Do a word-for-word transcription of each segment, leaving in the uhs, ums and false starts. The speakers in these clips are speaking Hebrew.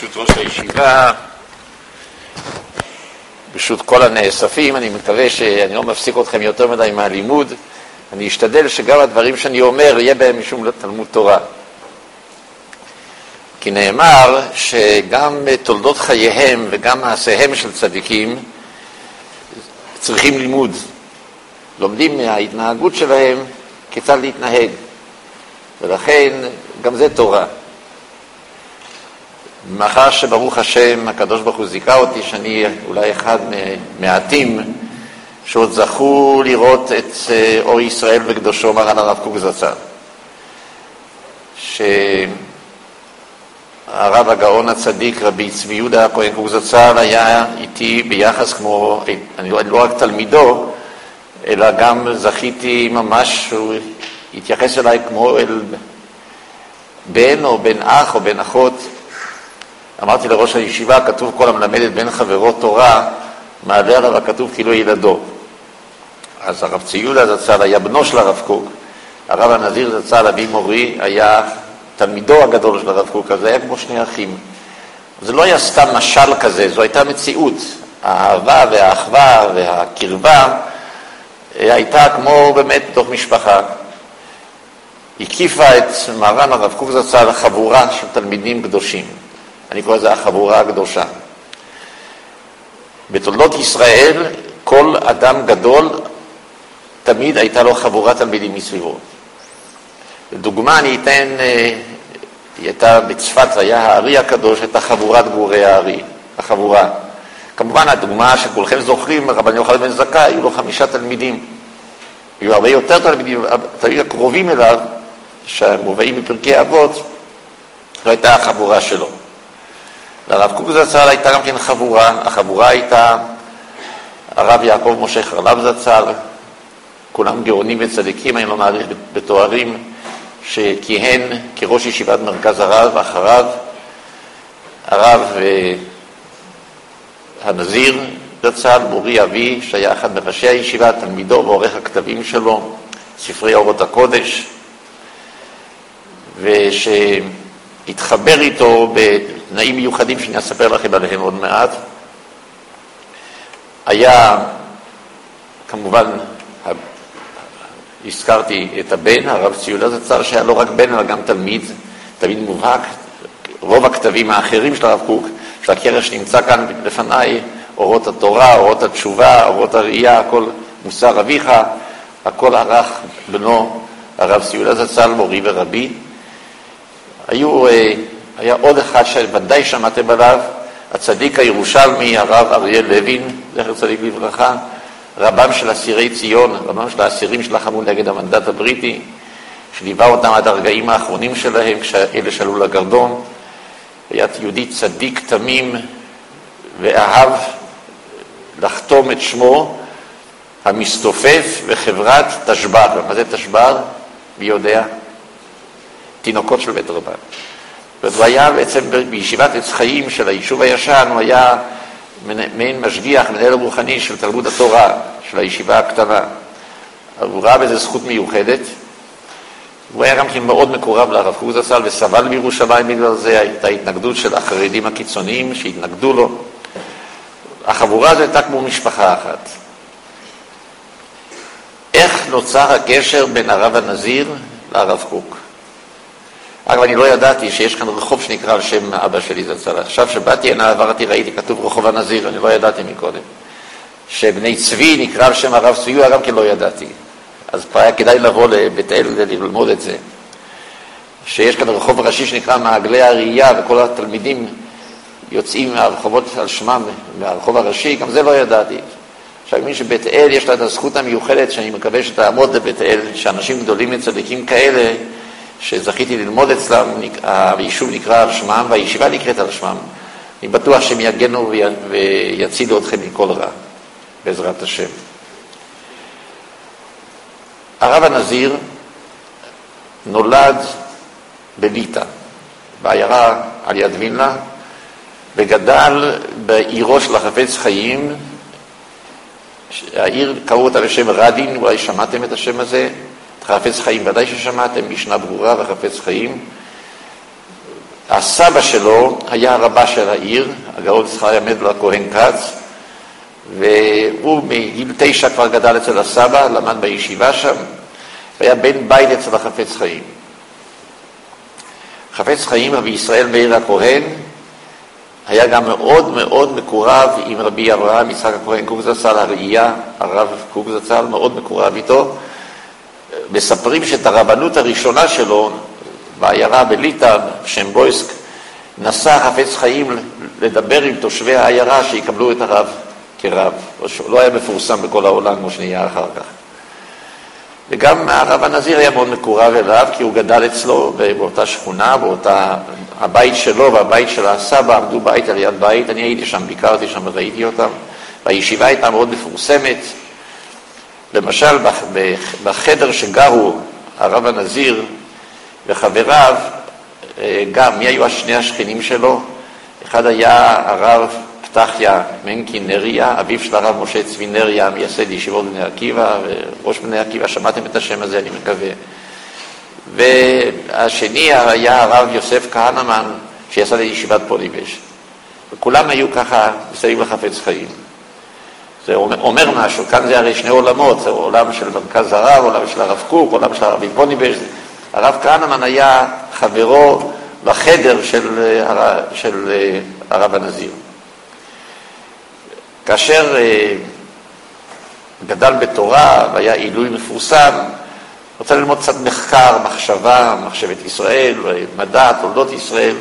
ברשות ראש הישיבה, ברשות כל הנאספים. אני מקווה שאני לא מפסיק אתכם יותר מדי מהלימוד. אני אשתדל שגם הדברים שאני אומר יהיה בהם משום תלמוד תורה. כי נאמר שגם תולדות חייהם וגם מעשיהם של צדיקים צריכים לימוד. לומדים מההתנהגות שלהם כיצד להתנהג. ולכן גם זה תורה. מאחר שברוך השם הקדוש ברוך הוא זיכה אותי שאני אולי אחד מעטים שעוד זכו לראות את אור ישראל וקדושו מרן הרב קוק זצ"ל, שהרב הגאון הצדיק רבי צבי יהודה הכהן קוק זצ"ל היה איתי ביחס כמו, אני לא רק תלמידו, אלא גם זכיתי ממש שהוא התייחס אליי כמו אל בן או בן אח או בן אחות. אמרתי לראש הישיבה, כתוב כל המלמד את בן חברו תורה, מעלה עליו הכתוב כאילו ילדו. אז הרב צבי יהודה זצ"ל היה בנו של הרב קוק, הרב הנזיר זצ"ל אבי מורי היה תלמידו הגדול של הרב קוק, אז זה היה כמו שני אחים. זה לא היה סתם משל כזה, זו הייתה מציאות. האהבה והאחווה והקרבה הייתה כמו באמת בתוך משפחה. הקיפה את מרן הרב קוק זצ"ל חבורה של תלמידים קדושים. אני קורא לזה החבורה הקדושה. בתולדות ישראל, כל אדם גדול, תמיד הייתה לו חבורת תלמידים מסביבו. לדוגמה, אני אתן, היא הייתה בצפת, היה הארי הקדוש, הייתה חבורת גורי הארי, החבורה. כמובן, הדוגמה שכולכם זוכרים, רבן יוחנן בן זכאי, היו לו חמישה תלמידים. היו הרבה יותר תלמידים, תלמידים הקרובים אליו, שמובאים מפרקי אבות, לא הייתה החבורה שלו. לרב קוק זצ"ל הייתה גם כן חבורה, החבורה הייתה הרב יעקב משה חרל"פ זצ"ל, כולם גאונים וצדיקים, אני לא מעריך בתוארים, שכיהן כראש ישיבת מרכז הרב, אחריו הרב הנזיר זצ"ל, מורי אבי, שהיה אחד מראשי הישיבה, תלמידו ועורך הכתבים שלו, ספרי אורות הקודש, ושהתחבר איתו בתנאים מיוחדים שאני אספר לכם עליהם עוד מעט. היה, כמובן, הזכרתי את הבן, הרב צבי יהודה זצ"ל, שהיה לא רק בן אלא גם תלמיד, תלמיד מובהק. רוב הכתבים האחרים של הרב קוק, של הקרש שנמצא כאן לפניי, אורות התורה, אורות התשובה, אורות הראייה, הכל מוסר אביך, הכל ערך בנו הרב צבי יהודה זצ"ל, מורי ורבי. היו, היה עוד אחד שוודאי שמעתם עליו, הצדיק הירושלמי, הרב אריה לוין, זכר צדיק לברכה, רבם של אסירי ציון, רבם של האסירים שלחמו נגד המנדט הבריטי, שליווה אותם עד הרגעים האחרונים שלהם, כשאלה שעלו לגרדום. היה יהודי צדיק תמים, ואהב לחתום את שמו המסתופף בחברת תשבר. מה זה תשבר? מי יודע? תינוקות של בית רבן. והוא היה בעצם בישיבת עץ חיים של היישוב הישן, הוא היה מעין משגיח, מנהל הרוחני של תלמוד התורה, של הישיבה הקטנה. הוא ראה בזה זכות מיוחדת. הוא היה גם כן מאוד מקורב לרב קוק זצ"ל וסבל בירושלים בגלל זה. הייתה התנגדות של החרדים הקיצוניים שהתנגדו לו. החבורה הזו הייתה כמו משפחה אחת. איך נוצר הקשר בין הרב הנזיר לרב קוק? אגב, אני לא ידעתי שיש כאן רחוב שנקרא על שם אבא שלי זצ"ל. עכשיו שבאתי הנה עברתי, ראיתי כתוב רחוב הנזיר, אני לא ידעתי מקודם. שבני צבי נקרא על שם הרב צבי יהודה, גם כן לא ידעתי. אז פה היה כדאי לבוא לבית אל ללמוד את זה. שיש כאן רחוב ראשי שנקרא מעגלי הראייה, וכל התלמידים יוצאים מהרחובות על שמם, מהרחוב הראשי, גם זה לא ידעתי. עכשיו, מי שבית אל יש לה את הזכות המיוחדת, שאני מקווה שתעמוד לבית אל, שאנשים גדולים וצדיקים כאלה, שזכיתי ללמוד אצלם, היישוב נקרא על שמם, והישיבה נקראת על שמם. אני בטוח שהם יגנו ויצילו אתכם מכל רע, בעזרת השם. הרב הנזיר נולד בליטא, בעיירה על יד וילנה, וגדל בעירו של החפץ חיים. העיר קראו אותה בשם רדין, אולי שמעתם את השם הזה. חפץ חיים, ודאי ששמעתם, משנה ברורה וחפץ חיים. הסבא שלו היה הרבה של העיר, הגאון זכריה מדלר הכהן כץ, והוא מגיל תשע כבר גדל אצל הסבא, למד בישיבה שם, והיה בן בית אצל החפץ חיים. חפץ חיים, רבי ישראל מאיר הכהן, היה גם מאוד מאוד מקורב עם רבי אברהם יצחק הכהן קוק זצ"ל, הראייה, הרב קוק זצ"ל, מאוד מקורב איתו. מספרים שאת הרבנות הראשונה שלו, בעיירה בליטא, שם בויסק, נסע חפץ חיים לדבר עם תושבי העיירה שיקבלו את הרב כרב. לא היה מפורסם בכל העולם כמו שנהיה אחר כך. וגם הרב הנזיר היה מאוד מקורב אליו, כי הוא גדל אצלו באותה שכונה, באותה, הבית שלו והבית של הסבא עמדו בית על יד בית, אני הייתי שם, ביקרתי שם וראיתי אותם, והישיבה הייתה מאוד מפורסמת. למשל, בחדר שגרו הרב הנזיר וחבריו, גם מי היו שני השכנים שלו? אחד היה הרב פתחיה מנקי נריה, אביו של הרב משה צבי נריה, מייסד ישיבות בני עקיבא, וראש בני עקיבא, שמעתם את השם הזה, אני מקווה. והשני היה הרב יוסף כהנמן, שיסד לישיבת פוליבש. וכולם היו ככה מסביב לחפץ חיים. זה אומר משהו, כאן זה הרי שני עולמות, זה עולם של מרכז הרב, עולם של הרב קוק, עולם של הרב פוליבש. הרב כהנמן היה חברו בחדר של, של הרב הנזיר. כאשר גדל בתורה והיה עילוי מפורסם, רוצה ללמוד קצת מחקר, מחשבה, מחשבת ישראל, מדע, תולדות ישראל.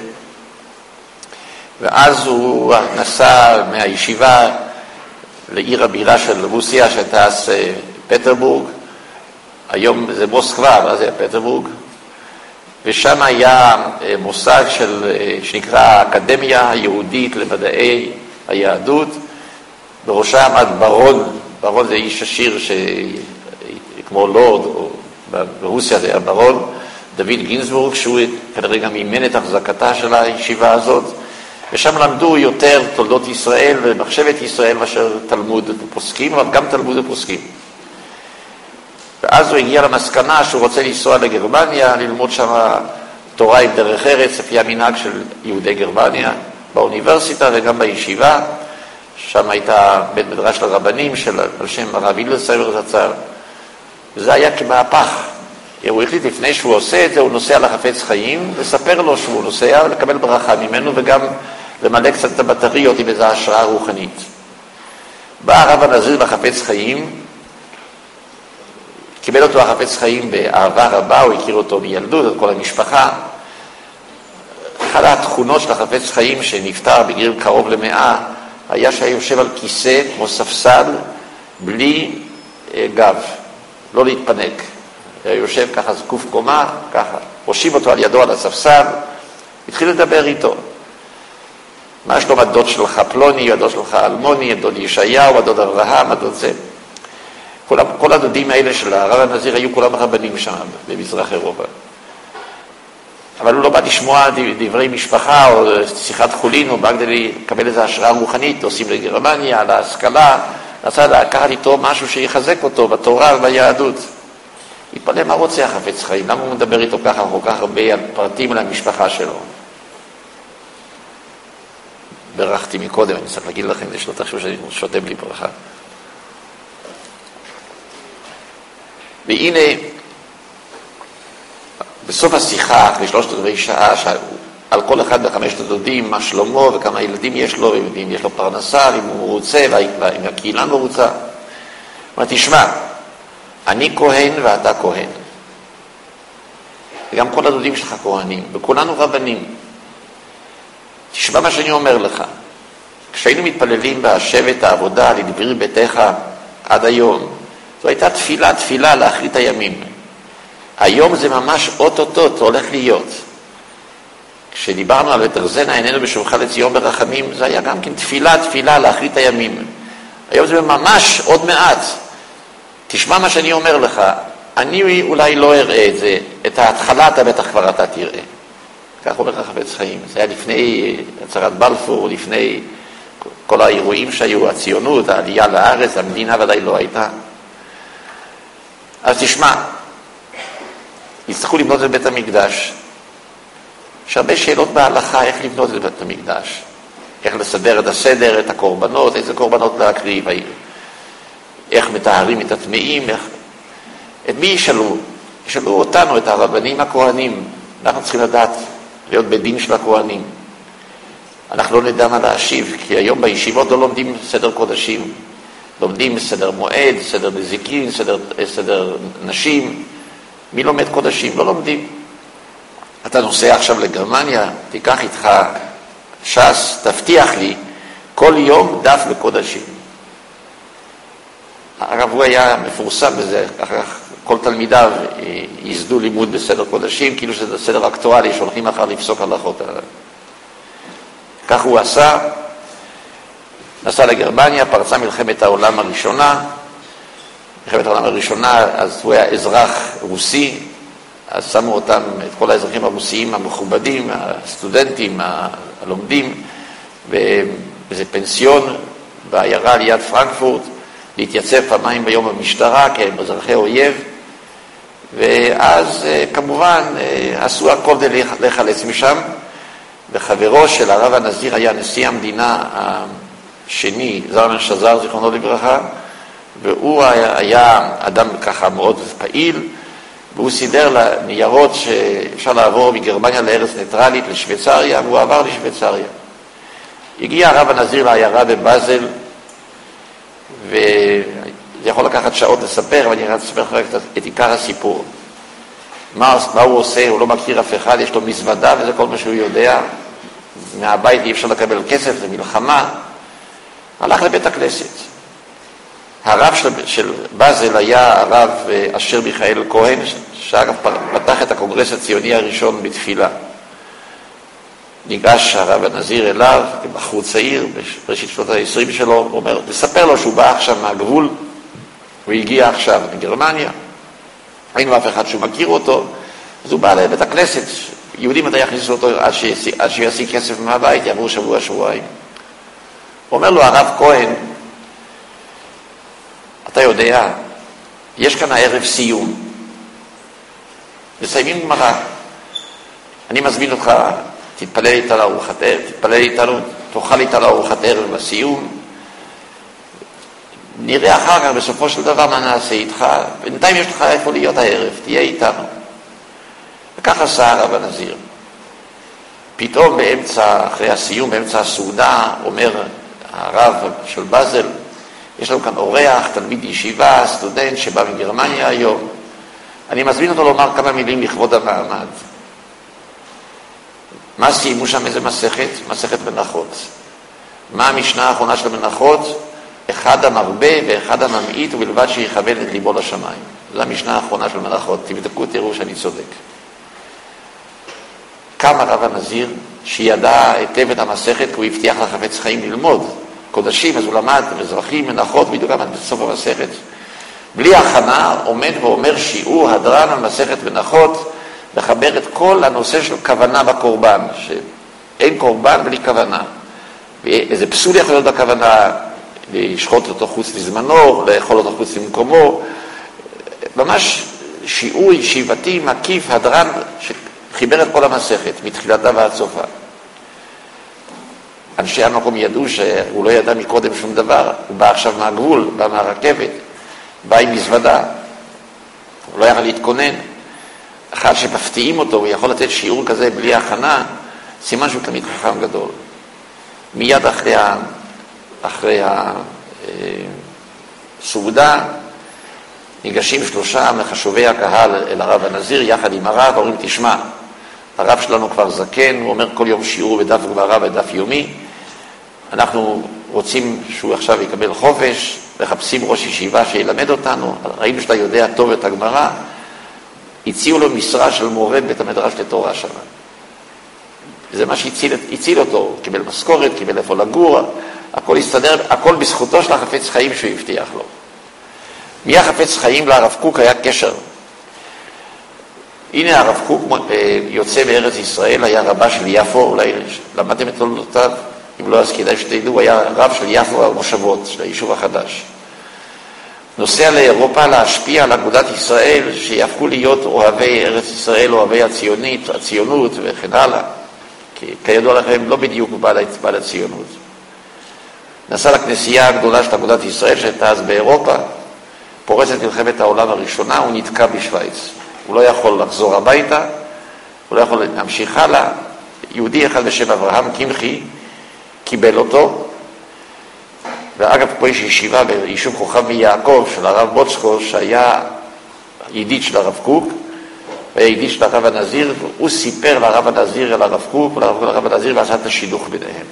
ואז הוא נסע מהישיבה לעיר הבירה של רוסיה, שהייתה אז פטרבורג. היום זה מוסקבה, אבל זה היה פטרבורג. ושם היה מושג של, שנקרא האקדמיה היהודית למדעי היהדות. בראשה עמד ברון, ברון זה איש עשיר כמו לורד, או ברוסיה זה היה ברון, דוד גינסבורג, שהוא כנראה גם אימן את החזקתה של הישיבה הזאת, ושם למדו יותר תולדות ישראל ומחשבת ישראל מאשר תלמוד ופוסקים, אבל גם תלמוד ופוסקים. ואז הוא הגיע למסקנה שהוא רוצה לנסוע לגרמניה, ללמוד שם תורה עם דרך ארץ, לפי המנהג של יהודי גרמניה, באוניברסיטה וגם בישיבה. שם הייתה בית מדרש לרבנים של על שם הרב הילדסהיימר זצ"ל. וזה היה כמהפך. הוא החליט לפני שהוא עושה את זה, הוא נוסע לחפץ חיים, לספר לו שהוא נוסע, לקבל ברכה ממנו וגם למלא קצת את הבטריות עם איזו השראה רוחנית. בא הרב הנזיר לחפץ חיים, קיבל אותו החפץ חיים באהבה רבה, הוא הכיר אותו מילדות, את כל המשפחה. אחת התכונות של החפץ חיים שנפטר בגיל קרוב למאה, היה שהיה יושב על כיסא כמו ספסל, בלי גב, לא להתפנק. היה יושב ככה זקוף קומה, ככה, הושיב אותו על ידו על הספסל, התחיל לדבר איתו. מה שלום הדוד שלך פלוני, הדוד שלך אלמוני, הדוד ישעיהו, הדוד אברהם, הדוד זה. כל, כל הדודים האלה של הרב הנזיר היו כולם רבנים שם, במזרח אירופה. אבל הוא לא בא לשמוע דברי משפחה או שיחת חולין, הוא בא כדי לקבל איזו השראה רוחנית, עושים לגרמניה, להשכלה, רצה לקחת איתו משהו שיחזק אותו בתורה וביהדות. התפלא מה רוצה החפץ חיים, למה הוא מדבר איתו ככה כל כך הרבה על פרטים על המשפחה שלו. ברכתי מקודם, אני צריך להגיד לכם, שלא תחשבו שאני שותה בלי ברכה. והנה, בסוף השיחה, אחרי שלושת רבעי שעה, על כל אחד בחמשת הדודים, מה שלמה וכמה ילדים יש לו, ואם יש לו פרנסה, אם הוא מרוצה, ואם הקהילה מרוצה. אבל תשמע, אני כהן ואתה כהן. וגם כל הדודים שלך כהנים, וכולנו רבנים. תשמע מה שאני אומר לך. כשהיינו מתפללים בהשב את העבודה לדביר ביתך עד היום, זו הייתה תפילה, תפילה לאחרית הימים. היום זה ממש אוטוטוט, הולך להיות. כשדיברנו על ותרזנה עינינו בשובך לציון ברחמים, זה היה גם כן תפילה, תפילה לאחרית הימים. היום זה ממש עוד מעט. תשמע מה שאני אומר לך, אני אולי לא אראה את זה, את ההתחלה אתה בטח כבר אתה תראה. כך אומר לך חפץ חיים. זה היה לפני הצהרת בלפור, לפני כל האירועים שהיו, הציונות, העלייה לארץ, המדינה ודאי לא הייתה. אז תשמע, יצטרכו לבנות את בית המקדש. יש הרבה שאלות בהלכה, איך לבנות את בית המקדש, איך לסדר את הסדר, את הקורבנות, איזה קורבנות להקריב, איך מטהרים את הטמאים, איך... את מי ישאלו? ישאלו אותנו, את הרבנים הכהנים. אנחנו צריכים לדעת, להיות בדין של הכהנים. אנחנו לא נדע מה להשיב, כי היום בישיבות לא לומדים סדר קודשים. לומדים סדר מועד, סדר נזיקין, סדר, סדר נשים. מי לומד קודשים? לא לומדים. אתה נוסע עכשיו לגרמניה, תיקח איתך ש"ס, תבטיח לי כל יום דף בקודשים. הרב הוא היה מפורסם בזה, ככה כל תלמידיו יסדו לימוד בסדר קודשים, כאילו שזה סדר אקטואלי שהולכים אחר לפסוק הלכות. כך הוא עשה, נסע לגרמניה, פרצה מלחמת העולם הראשונה, מלחמת העולם הראשונה, אז הוא היה אזרח רוסי, אז שמו אותם, את כל האזרחים הרוסיים המכובדים, הסטודנטים, הלומדים, באיזה פנסיון בעיירה ליד פרנקפורט, להתייצב פעמיים ביום במשטרה כאזרחי אויב, ואז כמובן עשו הכל כדי לחלץ משם, וחברו של הרב הנזיר היה נשיא המדינה השני, זלמן שזר, זיכרונו לברכה, והוא היה אדם ככה מאוד פעיל, והוא סידר לניירות שאפשר לעבור מגרמניה לארץ ניטרלית לשוויצריה, והוא עבר לשוויצריה. הגיע הרב הנזיר לעיירה בבאזל, וזה יכול לקחת שעות לספר, אבל אני רוצה לספר לך את עיקר הסיפור. מה, מה הוא עושה? הוא לא מכיר אף אחד, יש לו מזוודה, וזה כל מה שהוא יודע. מהבית אי אפשר לקבל כסף, זה מלחמה. הלך לבית הכנסת. הרב של, של באזל היה הרב אשר מיכאל כהן, שאגב פתח את הקונגרס הציוני הראשון בתפילה. ניגש הרב הנזיר אליו, כבחור צעיר, בראשית שנות ה-עשרים שלו, הוא אומר, תספר לו שהוא בא עכשיו מהגבול, הוא הגיע עכשיו מגרמניה, היינו אף אחד שהוא מכיר אותו, אז הוא בא לבית הכנסת, יהודים מתי יכניסו אותו עד, שישיג, עד שישיג כסף מהבית, יעברו שבוע, שבועיים. הוא אומר לו, הרב כהן, אתה יודע, יש כאן הערב סיום, מסיימים גמרא, אני מזמין אותך, תתפלל איתה לארוחת ערב, תתפלל איתנו, תאכל איתה לארוחת ערב בסיום. נראה אחר כך בסופו של דבר מה נעשה איתך, בינתיים יש לך איפה להיות הערב, תהיה איתנו. וכך עשה הרב הנזיר. פתאום באמצע, אחרי הסיום, באמצע הסעודה, אומר הרב של באזל, יש לנו כאן אורח, תלמיד ישיבה, סטודנט שבא מגרמניה היום. אני מזמין אותו לומר כמה מילים לכבוד המעמד. מה סיימו שם? איזה מסכת? מסכת מנחות. מה המשנה האחרונה של המנחות? אחד המרבה ואחד הממעיט, ובלבד שיכוון את ליבו לשמיים. זו המשנה האחרונה של מנחות. תבדקו, תראו שאני צודק. קם הרב הנזיר, שידע היטב את המסכת, כי הוא הבטיח לחפץ חיים ללמוד קודשים, אז הוא למד מזרחים, מנחות, בדיוק עמד בסוף המסכת. בלי הכנה עומד ואומר שיעור הדרן על מסכת מנחות, לחבר את כל הנושא של כוונה בקורבן, שאין קורבן בלי כוונה. ואיזה פסול יכול להיות בכוונה, לשחוט אותו חוץ לזמנו, לאכול אותו חוץ למקומו. ממש שיעור ישיבתי מקיף, הדרן, שחיבר את כל המסכת, מתחילתה ועד סופה. אנשי המקום ידעו שהוא לא ידע מקודם שום דבר, הוא בא עכשיו מהגבול, בא מהרכבת, בא עם מזוודה, הוא לא יכול להתכונן. אחד שמפתיעים אותו, הוא יכול לתת שיעור כזה בלי הכנה, סימן שהוא תמיד חכם גדול. מיד אחרי, ה, אחרי הסעודה, ניגשים שלושה מחשובי הקהל אל הרב הנזיר, יחד עם הרב, אומרים, תשמע, הרב שלנו כבר זקן, הוא אומר כל יום שיעור בדף גמרא בדף יומי, אנחנו רוצים שהוא עכשיו יקבל חופש, מחפשים ראש ישיבה שילמד אותנו, ראינו שאתה יודע טוב את הגמרא, הציעו לו משרה של מורה בית המדרש לתורה שם. זה מה שהציל הציל אותו, הוא קיבל משכורת, קיבל איפה לגור, הכל הסתדר, הכל בזכותו של החפץ חיים שהוא הבטיח לו. מי החפץ חיים לרב קוק היה קשר. הנה הרב קוק יוצא בארץ ישראל, היה רבה של יפו, אולי למדתם את תולדותיו, אם לא אז כדאי שתדעו, היה רב של יפו המושבות, של היישוב החדש. נוסע לאירופה להשפיע על אגודת ישראל, שיהפכו להיות אוהבי ארץ ישראל, אוהבי הציונית, הציונות וכן הלאה. כי כידוע לכם, לא בדיוק בעל, בעל הציונות. נסע לכנסייה הגדולה של אגודת ישראל, שהייתה אז באירופה, פורצת מלחמת העולם הראשונה, הוא נתקע בשוויץ. הוא לא יכול לחזור הביתה, הוא לא יכול להמשיך הלאה. יהודי אחד בשם אברהם קמחי קיבל אותו, ואגב, פה יש ישיבה ביישוב כוכב מיעקב של הרב בוצקו, שהיה ידיד של הרב קוק, והיה ידיד של הרב הנזיר, והוא סיפר לרב הנזיר על הרב קוק, ולרב הנזיר ועשה את השידוך ביניהם.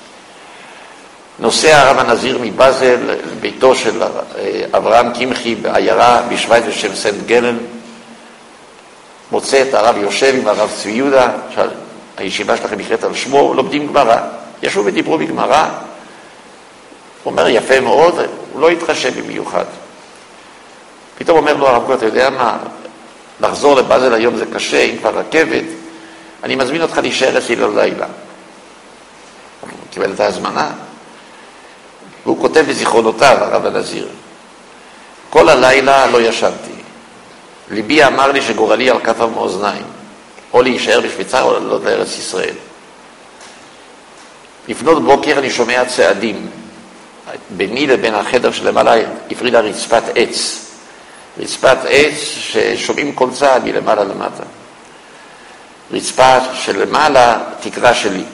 נוסע הרב הנזיר מבזל, ביתו של אברהם קמחי בעיירה בשוויץ בשם סנט גלן, מוצא את הרב יושב עם הרב צבי יהודה, הישיבה שלכם נקראת על שמו, לומדים גמרא. ישבו ודיברו בגמרא, הוא אומר יפה מאוד, הוא לא התחשב במיוחד. פתאום אומר לו הרב קוק, אתה יודע מה, לחזור לבזל היום זה קשה, אם כבר רכבת, אני מזמין אותך להישאר אצלי ללילה. הוא קיבל את ההזמנה, והוא כותב בזיכרונותיו, הרב הנזיר, כל הלילה לא ישנתי. ליבי אמר לי שגורלי על כף המאזניים, או להישאר בשוויצר או לעלות לארץ ישראל. לפנות בוקר אני שומע צעדים, ביני לבין החדר שלמעלה הפרידה רצפת עץ. רצפת עץ ששומעים כל צעד מלמעלה למטה. רצפה שלמעלה תקרה שלי.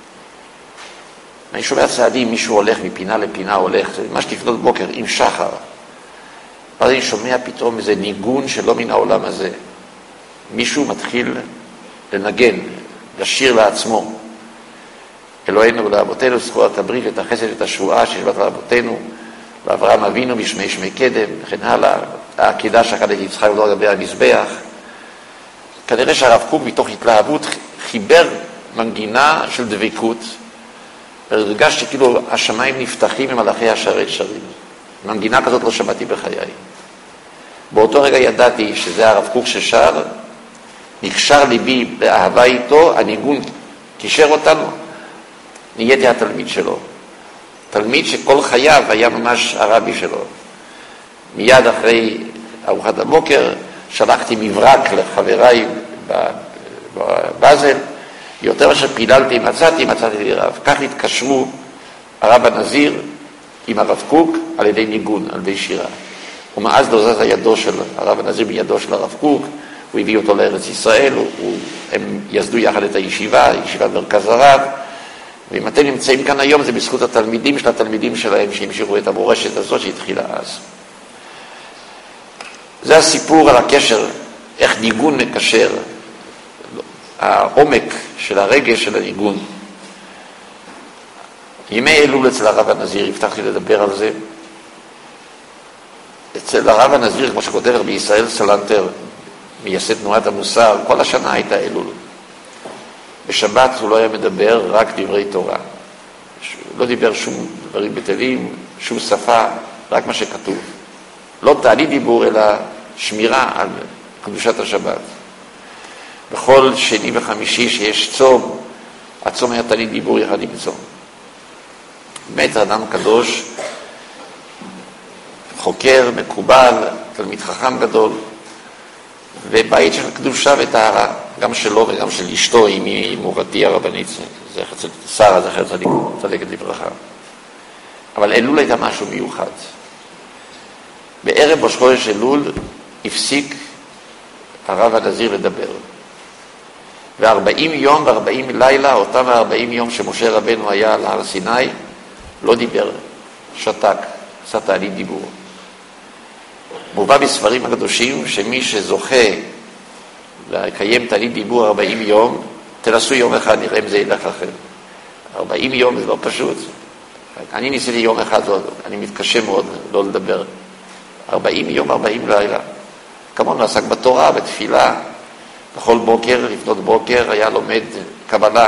אני שומע צעדים, מישהו הולך מפינה לפינה, הולך, זה ממש לפנות בוקר עם שחר. ואז אני שומע פתאום איזה ניגון שלא מן העולם הזה. מישהו מתחיל לנגן, לשיר לעצמו. אלוהינו ולאבותינו זכורת הברית ואת החסד ואת השבועה ששבעת לאבותינו ואברהם אבינו בשמי שמי קדם וכן הלאה. העקידה שחד את יצחק ולא לגבי המזבח. כנראה שהרב קוק מתוך התלהבות חיבר מנגינה של דבקות, והרגשתי כאילו השמיים נפתחים ממלאכי השרת שרים. מנגינה כזאת לא שמעתי בחיי. באותו רגע ידעתי שזה הרב קוק ששר, נקשר ליבי באהבה איתו, הניגון קישר אותנו, נהייתי התלמיד שלו. תלמיד שכל חייו היה ממש הרבי שלו. מיד אחרי ארוחת הבוקר שלחתי מברק לחבריי בבזל, יותר מאשר פיללתי, מצאתי, מצאתי לי רב. כך התקשרו הרב הנזיר עם הרב קוק על ידי ניגון, על ידי שירה. ומאז לא זז הידו של הרב הנזיר בידו של הרב קוק, הוא הביא אותו לארץ ישראל, הוא, הם יסדו יחד את הישיבה, ישיבת מרכז הרב, ואם אתם נמצאים כאן היום זה בזכות התלמידים של התלמידים שלהם שהמשיכו את המורשת הזאת שהתחילה אז. זה הסיפור על הקשר, איך ניגון מקשר, העומק של הרגש של הניגון. ימי אלול אצל הרב הנזיר, הבטחתי לדבר על זה. אצל הרב הנזיר, כמו שכותב בישראל סלנטר, מייסד תנועת המוסר, כל השנה הייתה אלול. בשבת הוא לא היה מדבר, רק דברי תורה. לא דיבר שום דברים בטלים, שום שפה, רק מה שכתוב. לא תעלי דיבור, אלא שמירה על קדושת השבת. בכל שני וחמישי שיש צום, הצום היה תעלי דיבור יחד עם צום. באמת אדם קדוש, חוקר, מקובל, תלמיד חכם גדול, ובית של קדושה וטהרה, גם שלו וגם של אשתו, היא מורתי הרבנית, שרה, זכר צדקת לברכה. אבל אלול הייתה משהו מיוחד. בערב ראש חודש אלול הפסיק הרב הנזיר לדבר. וארבעים יום וארבעים לילה, אותם הארבעים יום שמשה רבנו היה על הר סיני, לא דיבר, שתק, עשה תענית דיבור. מובא בספרים הקדושים שמי שזוכה לקיים תענית דיבור ארבעים יום, תנסו יום אחד, נראה אם זה ילך לכם. ארבעים יום זה לא פשוט. אני ניסיתי יום אחד, אני מתקשה מאוד לא לדבר. ארבעים יום, ארבעים לילה. כמובן עסק בתורה, בתפילה. בכל בוקר, לפנות בוקר, היה לומד קבלה.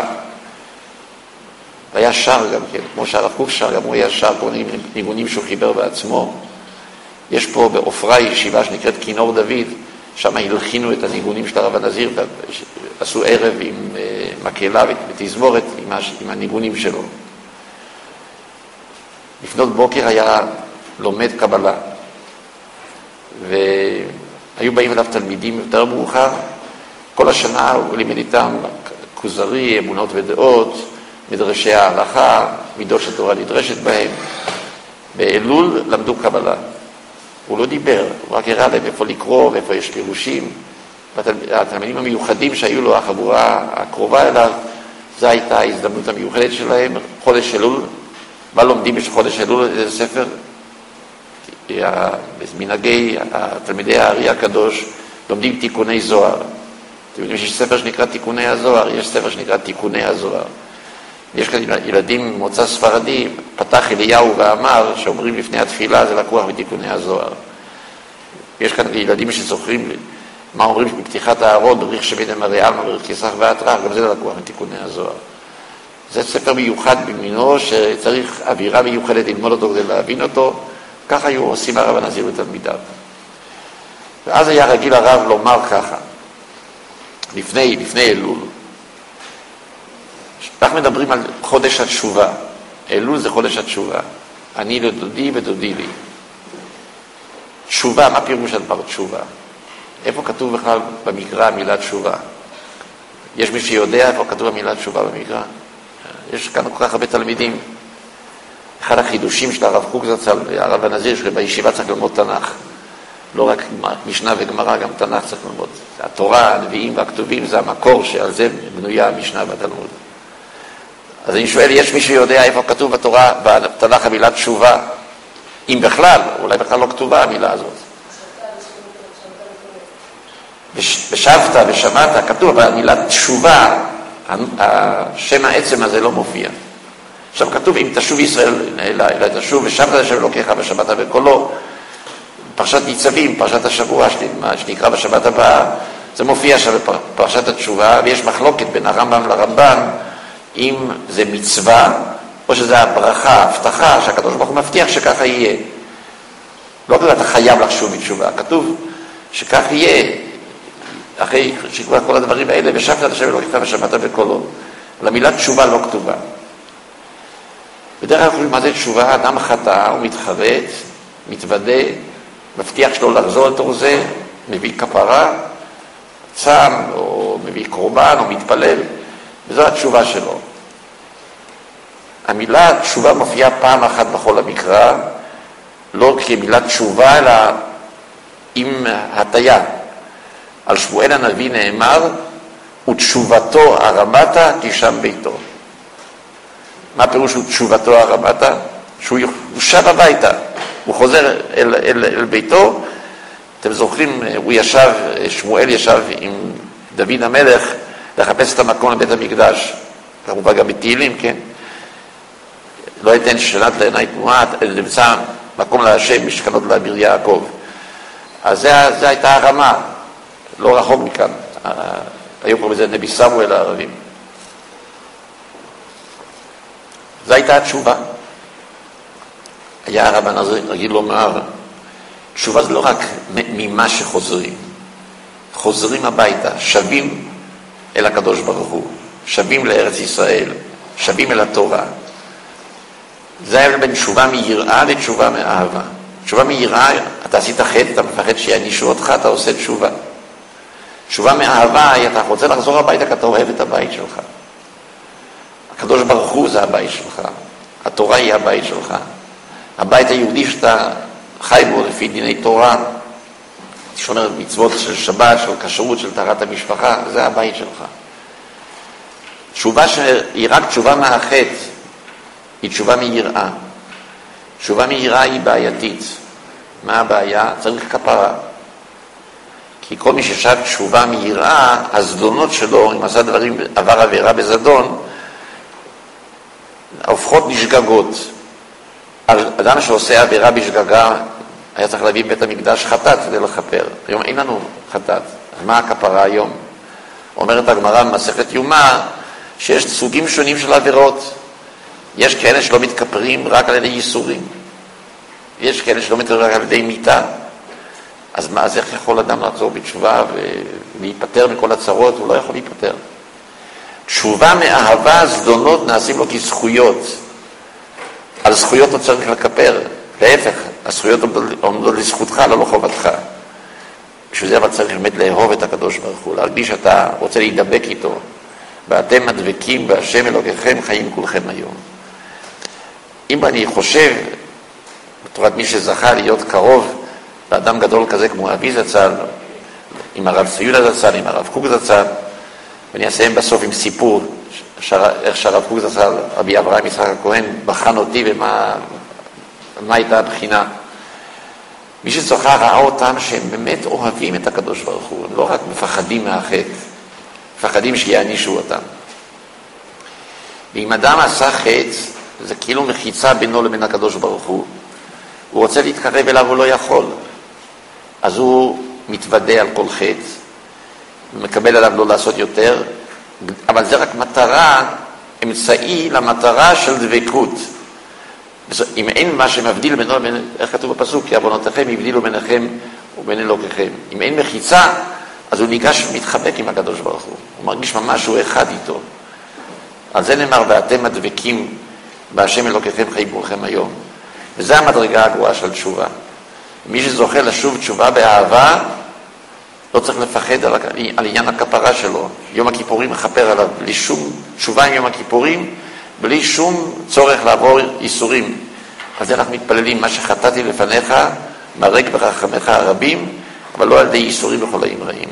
והיה שר גם כן, כמו שהרב קוק שר, גם הוא היה שר, כל ניגונים שהוא חיבר בעצמו. יש פה בעופרה ישיבה שנקראת כינור דוד, שם הלחינו את הניגונים של הרב הנזיר, עשו ערב עם מקהלה ותזמורת עם, עם הניגונים שלו. לפנות בוקר היה לומד קבלה. והיו באים אליו תלמידים יותר מאוחר, כל השנה הוא לימד איתם כוזרי, אמונות ודעות, מדרשי ההלכה, מידות שהתורה נדרשת בהם. באלול למדו קבלה. הוא לא דיבר, הוא רק הראה להם איפה לקרוא ואיפה יש פירושים. התלמידים המיוחדים שהיו לו, החבורה הקרובה אליו, זו הייתה ההזדמנות המיוחדת שלהם. חודש אלול, מה לומדים בחודש אלול? איזה ספר? מנהגי תלמידי הארי הקדוש לומדים תיקוני זוהר. אתם יודעים שיש ספר שנקרא תיקוני הזוהר, יש ספר שנקרא תיקוני הזוהר. יש כאן ילדים ממוצא ספרדי, פתח אליהו ואמר שאומרים לפני התפילה זה לקוח מתיקוני הזוהר. יש כאן ילדים שזוכרים מה אומרים בפתיחת הארון, בריך שבין מראה עלמא, בריך כסח ואתרח, גם זה לקוח מתיקוני הזוהר. זה ספר מיוחד במינו שצריך אווירה מיוחדת ללמוד אותו כדי להבין אותו, ככה היו עושים הרב הנזיר לתלמידיו. ואז היה רגיל הרב לומר ככה, לפני, לפני אלול, אנחנו מדברים על חודש התשובה. אלול זה חודש התשובה. אני לדודי ודודי לי. תשובה, מה פירוש על דבר תשובה? איפה כתוב בכלל במקרא המילה תשובה? יש מי שיודע איפה כתוב המילה תשובה במקרא? יש כאן כל כך הרבה תלמידים. אחד החידושים של הרב קוק זצ"ל, הרב הנזיר, שבישיבה צריך ללמוד תנ"ך. לא רק משנה וגמרא, גם תנ"ך צריך ללמוד. התורה, הנביאים והכתובים זה המקור שעל זה בנויה המשנה והתלמוד. אז אני שואל, יש מי שיודע איפה כתוב בתורה, בתנ"ך המילה תשובה? אם בכלל, אולי בכלל לא כתובה המילה הזאת. ושבת ושמעת, כתוב, אבל המילה תשובה, השם העצם הזה לא מופיע. עכשיו כתוב, אם תשוב ישראל אליי, תשוב ושבת לשם אלוקיך ושמעת בקולו, פרשת ניצבים, פרשת השבוע שנקרא בשבת הבאה, זה מופיע שם בפרשת התשובה, ויש מחלוקת בין הרמב"ם לרמב"ן, אם זה מצווה, או שזה הברכה, הבטחה, שהקדוש ברוך הוא מבטיח שככה יהיה. לא כתוב, אתה חייב לחשוב בתשובה, כתוב שכך יהיה, אחרי שכבר כל הדברים האלה, ושבת לשם אלוקיך ושמעת בקולו. אבל המילה תשובה לא כתובה. בדרך כלל מה זה תשובה? אדם חטא, הוא מתחרט, מתוודה, מבטיח שלו לחזור לתור זה, מביא כפרה, צם, או מביא קורבן, או מתפלל, וזו התשובה שלו. המילה תשובה מופיעה פעם אחת בכל המקרא, לא כמילה תשובה, אלא עם הטיה. על שמואל הנביא נאמר, ותשובתו הרמתה תשם ביתו. מה פירוש תשובתו הרמתה? שהוא שב הביתה, הוא חוזר אל, אל, אל ביתו. אתם זוכרים, הוא ישב, שמואל ישב עם דוד המלך לחפש את המקום לבית המקדש, כמובן גם בתהילים, כן? לא אתן שנת לעיני תנועה, נמצא מקום להשם, משכנות לאביר יעקב. אז זה, זה הייתה הרמה, לא רחוק מכאן. היו קוראים לזה נבי סמואל הערבים. זו הייתה התשובה. היה הרב הנזיר רגיל לומר, תשובה זה לא רק ממה שחוזרים, חוזרים הביתה, שבים אל הקדוש ברוך הוא, שבים לארץ ישראל, שבים אל התורה. זה היה בין תשובה מיראה לתשובה מאהבה. תשובה מיראה, אתה עשית חטא, אתה מפחד שיענישו אותך, אתה עושה תשובה. תשובה מאהבה, אתה רוצה לחזור הביתה כי אתה אוהב את הבית שלך. הקדוש ברוך הוא זה הבית שלך, התורה היא הבית שלך. הבית היהודי שאתה חי בו לפי דיני תורה, שומר מצוות של שבת, של כשרות, של טהרת המשפחה, זה הבית שלך. תשובה שהיא רק תשובה מהחטא, היא תשובה מיראה. תשובה מיראה היא בעייתית. מה הבעיה? צריך כפרה. כי כל מי ששב תשובה מיראה, הזדונות שלו, אם עשה דברים, עבר עבירה בזדון, הופכות נשגגות. אדם שעושה עבירה בשגגה, היה צריך להביא בית המקדש חטאת כדי לכפר. היום אין לנו חטאת. אז מה הכפרה היום? אומרת הגמרא במסכת יומא, שיש סוגים שונים של עבירות. יש כאלה שלא מתכפרים רק על ידי ייסורים. יש כאלה שלא מתכפרים רק על ידי מיתה. אז מה, אז איך יכול אדם לחזור בתשובה ולהיפטר מכל הצרות? הוא לא יכול להיפטר. תשובה מאהבה, זדונות נעשים לו כזכויות. על זכויות לא צריך לכפר. להפך, הזכויות עומדות לזכותך, לא לחובתך. בשביל זה אבל צריך באמת לאהוב את הקדוש ברוך הוא, להרגיש שאתה רוצה להידבק איתו, ואתם הדבקים בהשם אלוקיכם חיים כולכם היום. אם אני חושב, בתורת מי שזכה להיות קרוב לאדם גדול כזה כמו אבי זצ"ל, עם הרב צבי יהודה זצ"ל, עם הרב קוק זצ"ל, ואני אסיים בסוף עם סיפור, איך שהרב קוק זצ"ל, רבי אברהם יצחק הכהן, בחן אותי ומה מה הייתה הבחינה. מי שזוכה ראה אותם שהם באמת אוהבים את הקדוש ברוך הוא, הם לא רק מפחדים מהחטא, מפחדים שיענישו אותם. ואם אדם עשה חטא, זה כאילו מחיצה בינו לבין הקדוש ברוך הוא. הוא רוצה להתקרב אליו, הוא לא יכול. אז הוא מתוודא על כל חטא, ומקבל עליו לא לעשות יותר, אבל זה רק מטרה, אמצעי למטרה של דבקות. אם אין מה שמבדיל בינו לבין, איך כתוב בפסוק, כי עוונותיכם הבדילו ביניכם ובין אלוקיכם. אם אין מחיצה, אז הוא ניגש ומתחבק עם הקדוש ברוך הוא. הוא מרגיש ממש שהוא אחד איתו. על זה נאמר, ואתם הדבקים בהשם אלוקיכם חיים כולכם היום. וזה המדרגה הגבוהה של תשובה. מי שזוכה לשוב תשובה באהבה, לא צריך לפחד על, על עניין הכפרה שלו. יום הכיפורים מחפר עליו, בלי שום תשובה עם יום הכיפורים, בלי שום צורך לעבור איסורים. אז אנחנו מתפללים, מה שחטאתי לפניך, מרק ברחמך הרבים, אבל לא על ידי איסורים וחולאים רעים.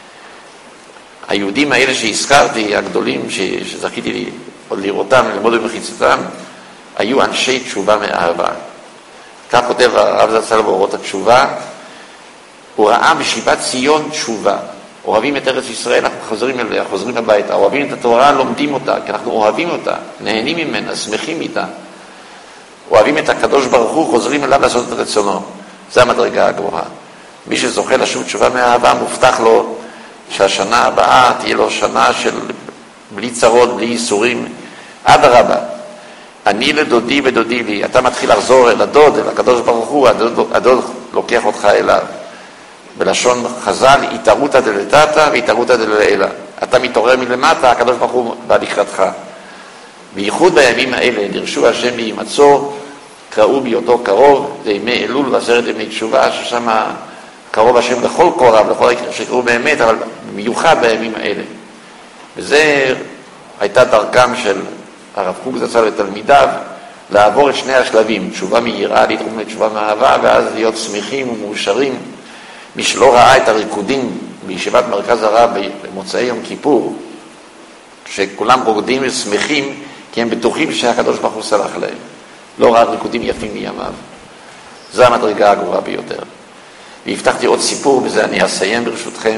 היהודים האלה שהזכרתי, הגדולים שזכיתי לי, לראותם, ללמוד במחיצתם, היו אנשי תשובה מאהבה. כך כותב הרב זצ"ל באורות התשובה, הוא ראה בשיבת ציון תשובה. אוהבים את ארץ ישראל, אנחנו חוזרים אליה, חוזרים הביתה. אוהבים את התורה, לומדים אותה, כי אנחנו אוהבים אותה, נהנים ממנה, שמחים איתה. אוהבים את הקדוש ברוך הוא, חוזרים אליו לעשות את רצונו. זה המדרגה הגבוהה. מי שזוכה לשוב תשובה מאהבה, מובטח לו שהשנה הבאה תהיה לו שנה של בלי צרות, בלי איסורים. אדרבה, אני לדודי ודודי לי. אתה מתחיל לחזור אל הדוד, אל הקדוש ברוך הוא, הדוד, הדוד לוקח אותך אליו. בלשון חז"ל, התערותא דלתתא והתערותא דלעילא. אתה מתעורר מלמטה, הקדוש ברוך הוא בא לקראתך. בייחוד בימים האלה, דרשו השם להימצאו, קראו בהיותו קרוב, זה ימי אלול ועשרת ימי תשובה, ששם קרוב השם לכל קורב, לכל שקראו באמת, אבל במיוחד בימים האלה. וזה הייתה דרכם של הרב קוק זצ"ל ותלמידיו, לעבור את שני השלבים, תשובה מהירה, להתרום לתשובה מאהבה, ואז להיות שמחים ומאושרים. מי שלא ראה את הריקודים בישיבת מרכז הרב במוצאי יום כיפור, שכולם רוקדים ושמחים, כי הם בטוחים שהקדוש ברוך הוא סלח להם. לא ראה ריקודים יפים מימיו. זו המדרגה הגבוהה ביותר. והבטחתי עוד סיפור, בזה אני אסיים ברשותכם.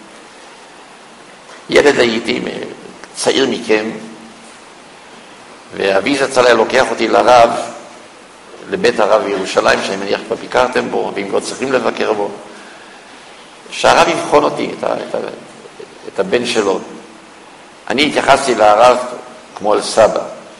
ילד הייתי צעיר מכם, ואבי זצ"ל היה לוקח אותי לרב, לבית הרב בירושלים, שאני מניח כבר ביקרתם בו, ואם לא צריכים לבקר בו, שהרב יבחון אותי, את, ה, את, ה, את הבן שלו. אני התייחסתי לרב כמו אל סבא.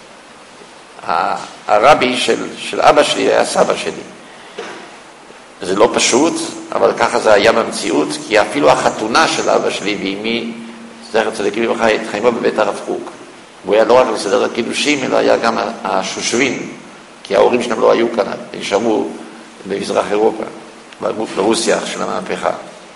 הרבי של, של אבא שלי היה סבא שלי. זה לא פשוט, אבל ככה זה היה במציאות, כי אפילו החתונה של אבא שלי ואימי, זכר צדיק לברכה, התחיימה בבית הרב קוק. הוא היה לא רק לסדר הקידושים, אלא היה גם השושבין, כי ההורים שלהם לא היו כאן, הם נשארו במזרח אירופה, ברוסיה של המהפכה.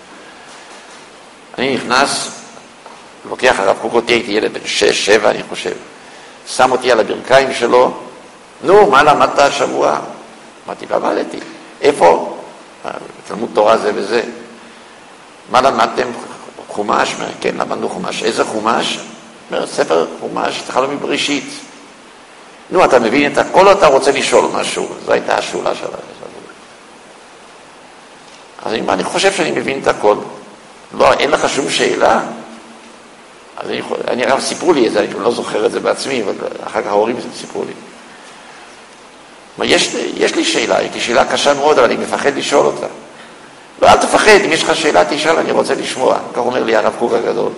אני נכנס, לוקח הרב קוק אותי, הייתי ילד בן שש, שבע, אני חושב. שם אותי על הברכיים שלו, נו, מה למדת השבוע? אמרתי, למדתי. איפה? תלמוד תורה זה וזה. מה למדתם? חומש? כן, למדנו חומש. איזה חומש? ספר חומש, התחלנו מבראשית. נו, אתה מבין את הכל או אתה רוצה לשאול משהו? זו הייתה השאלה שלה. אז אני, אני חושב שאני מבין את הכל. לא, אין לך שום שאלה? אז אני, אני הרב סיפרו לי את זה, אני לא זוכר את זה בעצמי, אבל אחר כך ההורים סיפרו לי. יש, יש לי שאלה, יש לי שאלה קשה מאוד, אבל אני מפחד לשאול אותה. לא, אל תפחד, אם יש לך שאלה תשאל, אני רוצה לשמוע. כך אומר לי הרב קוק הגדול.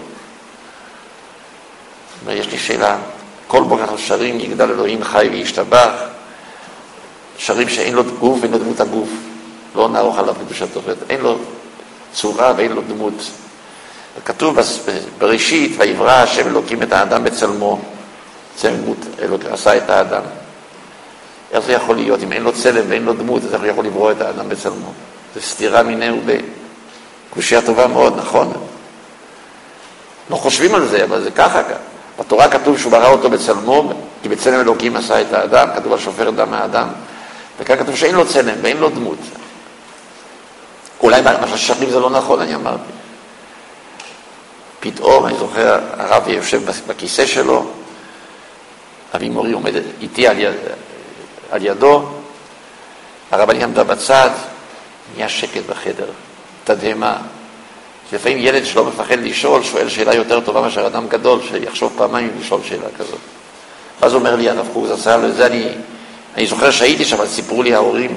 יש לי שאלה, כל בוקר אנחנו שרים, יגדל אלוהים חי וישתבח, שרים שאין לו גוף ואין לו דמות הגוף, לא נערוך עליו קדושת תופת, אין לו צורה ואין לו דמות. כתוב בראשית, ויברא השם אלוקים את האדם בצלמו, צלם דמות אלוקים עשה את האדם. איך זה יכול להיות? אם אין לו צלם ואין לו דמות, אז איך הוא יכול לברוא את האדם בצלמו? זה סתירה מיניה וביה. קושיה טובה מאוד, נכון? לא חושבים על זה, אבל זה ככה. בתורה כתוב שהוא ברא אותו בצלמו, כי בצלם אלוקים עשה את האדם, כתוב על שופר דם האדם. וכאן כתוב שאין לו צלם ואין לו דמות. אולי מה ששרים זה לא נכון, אני אמרתי. פתאום, אני זוכר, הרב יושב בכיסא שלו, אבי מורי עומד איתי על, יד, על ידו, הרבנית עמדה בצד, נהיה שקט בחדר, תדהמה. לפעמים ילד שלא מפחד לשאול, שואל שאלה יותר טובה מאשר אדם גדול, שיחשוב פעמיים לשאול שאלה כזאת. ואז אומר לי הרב קוק זצ"ל, וזה אני, אני זוכר שהייתי שם, סיפרו לי ההורים,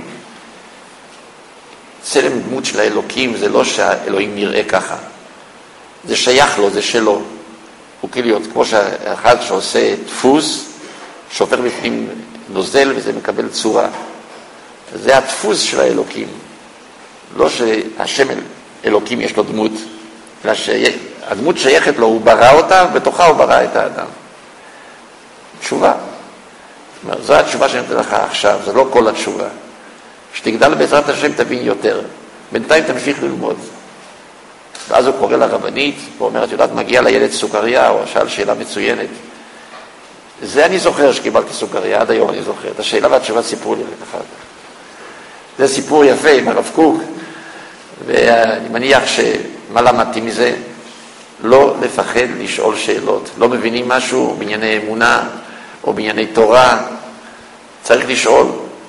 צלם דמות של האלוקים זה לא שהאלוהים נראה ככה, זה שייך לו, זה שלו. הוא כאילו, כמו שאחד שעושה דפוס, שופר בפנים נוזל וזה מקבל צורה. זה הדפוס של האלוקים. לא שהשם אלוקים יש לו דמות, אלא שהדמות שייכת לו, הוא ברא אותה, בתוכה הוא ברא את האדם. תשובה. זו התשובה שאני נותן לך עכשיו, זה לא כל התשובה. שתגדל בעזרת השם תבין יותר. בינתיים תמשיך ללמוד. ואז הוא קורא לרבנית, ואומר, את יודעת, מגיע לילד סוכריה, או שאל שאלה מצוינת. זה אני זוכר שקיבלתי סוכריה, עד היום אני זוכר. את השאלה והתשובה סיפרו לי רק אחר כך. זה סיפור יפה עם הרב קוק, ואני מניח שמה למדתי מזה? לא לפחד לשאול שאלות. לא מבינים משהו בענייני אמונה, או בענייני תורה, צריך לשאול.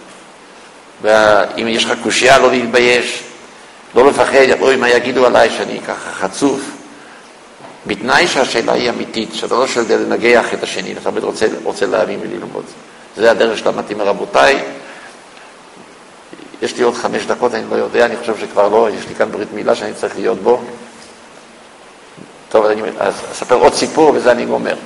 ואם יש לך קושיה, לא להתבייש. לא לפחד, אוי, מה יגידו עליי שאני ככה חצוף. בתנאי שהשאלה היא אמיתית, שאתה לא שואל לנגח את השני, אתה באמת רוצה, רוצה להבין וללמוד. זה הדרך שלמדתי מרבותיי. יש לי עוד חמש דקות, אני לא יודע, אני חושב שכבר לא, יש לי כאן ברית מילה שאני צריך להיות בו. טוב, אני אספר עוד סיפור וזה אני גומר.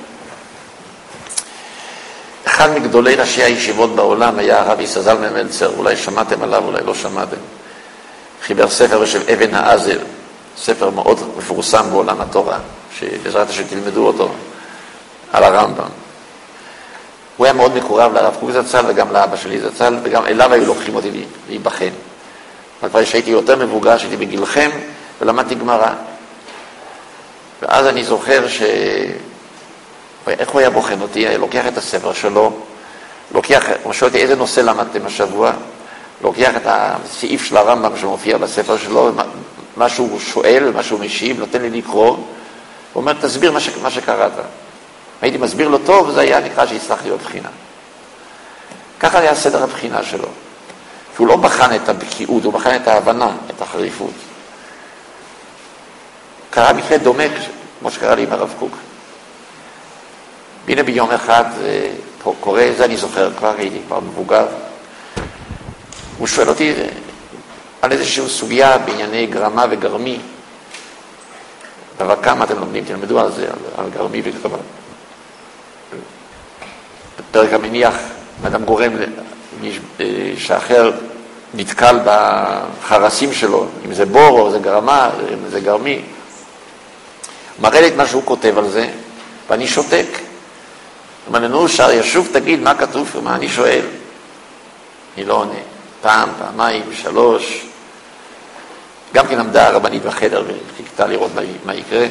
אחד מגדולי ראשי הישיבות בעולם היה הרב ישזל ממלצר, אולי שמעתם עליו, אולי לא שמעתם. חיבר ספר בשם אבן העזר, ספר מאוד מפורסם בעולם התורה, שבעזרת השם תלמדו אותו, על הרמב"ם. הוא היה מאוד מקורב לרב קוק זצ"ל וגם לאבא שלי זצ"ל, וגם אליו היו לוקחים אותי להיבחן. אבל כבר שהייתי יותר מבוגר, שהייתי בגילכם, ולמדתי גמרא. ואז אני זוכר ש... איך הוא היה בוחן אותי? היה לוקח את הספר שלו, לוקח, הוא שואל אותי איזה נושא למדתם השבוע, לוקח את הסעיף של הרמב"ם שמופיע בספר שלו, מה שהוא שואל, מה שהוא משיב, נותן לי לקרוא, הוא אומר, תסביר מה, ש... מה שקראת. הייתי מסביר לו טוב, וזה היה נקרא שיצטרך להיות בחינה. ככה היה סדר הבחינה שלו. שהוא לא בחן את הבקיאות, הוא בחן את ההבנה, את החריפות. קרה מקרה דומה, כמו שקרה לי עם הרב קוק. והנה ביום אחד, קורא, זה אני זוכר, כבר הייתי כבר מבוגר. הוא שואל אותי על איזושהי סוגיה בענייני גרמה וגרמי. דבר כמה אתם לומדים, תלמדו על זה, על, על גרמי וגרמה. בפרק המניח, אדם גורם שאחר נתקל בחרסים שלו, אם זה בור או זה גרמה, אם זה גרמי. מראה לי את מה שהוא כותב על זה, ואני שותק. אמרנו, שר ישוב, תגיד מה כתוב ומה אני שואל. אני לא עונה. פעם, פעמיים, שלוש. גם כן עמדה הרבנית בחדר וחיכתה לראות מה, מה יקרה.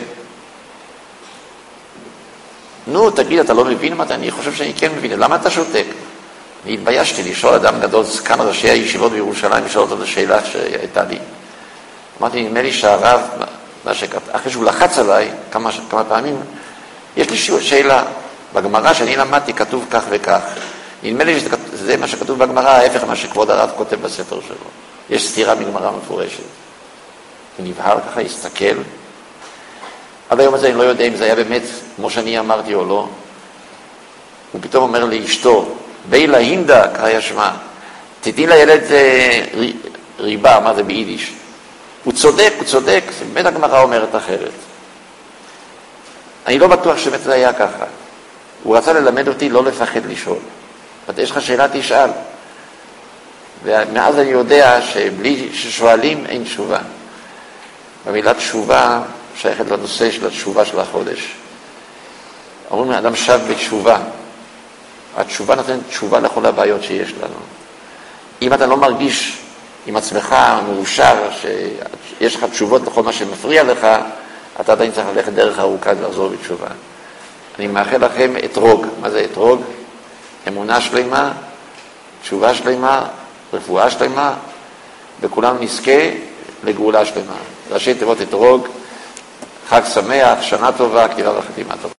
נו, תגיד, אתה לא מבין מה? אני חושב שאני כן מבין. למה אתה שותק? אני התביישתי לשאול אדם גדול, זקן ראשי הישיבות בירושלים, לשאול אותו את השאלה שהייתה לי. אמרתי, נדמה לי שהרב, אחרי שהוא לחץ עליי כמה, כמה פעמים, יש לי שאלה. בגמרא שאני למדתי כתוב כך וכך. נדמה לי שזה מה שכתוב בגמרא, ההפך מה שכבוד הרב כותב בספר שלו. יש סתירה מגמרא מפורשת. הוא נבהר ככה, הסתכל. עד היום הזה אני לא יודע אם זה היה באמת כמו שאני אמרתי או לא. הוא פתאום אומר לאשתו, בילה הינדה, קרא שמה, תתני לילד ריבה, מה זה ביידיש. הוא צודק, הוא צודק, באמת הגמרא אומרת אחרת. אני לא בטוח שבאמת זה היה ככה. הוא רצה ללמד אותי לא לפחד לשאול. יש לך שאלה, תשאל. ומאז אני יודע שבלי ששואלים אין תשובה. המילה תשובה שייכת לנושא של התשובה של החודש. אומרים, אדם שב בתשובה. התשובה נותנת תשובה לכל הבעיות שיש לנו. אם אתה לא מרגיש עם עצמך מאושר, שיש לך תשובות לכל מה שמפריע לך, אתה עדיין צריך ללכת דרך ארוכה ולחזור בתשובה. אני מאחל לכם אתרוג. מה זה אתרוג? אמונה שלמה, תשובה שלמה, רפואה שלמה, וכולם נזכה לגאולה שלמה. ראשי תיבות אתרוג, חג שמח, שנה טובה, כתיבה וחתימה טובה.